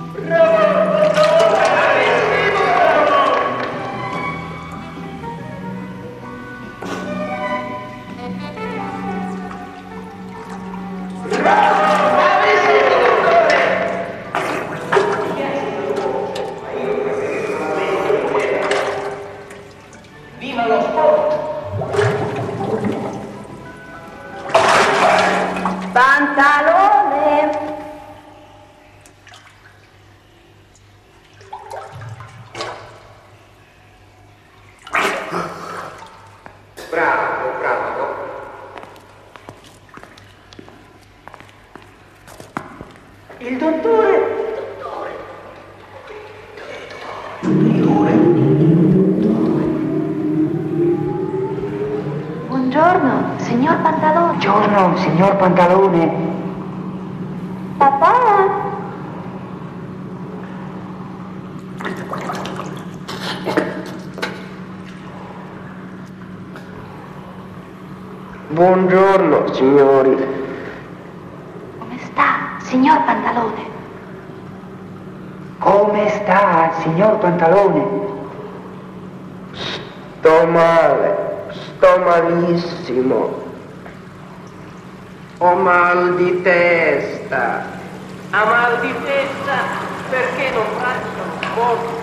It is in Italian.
Viva lo sport! Pantalone! Bravo, bravo. Il dottore. Buongiorno, signor Pantalone. Buongiorno, signor Pantalone. Papà? Buongiorno, signori. Come sta, signor Pantalone? Come sta, signor Pantalone? Sto male, sto malissimo. Ho mal di testa. Ha mal di testa perché non faccio sport?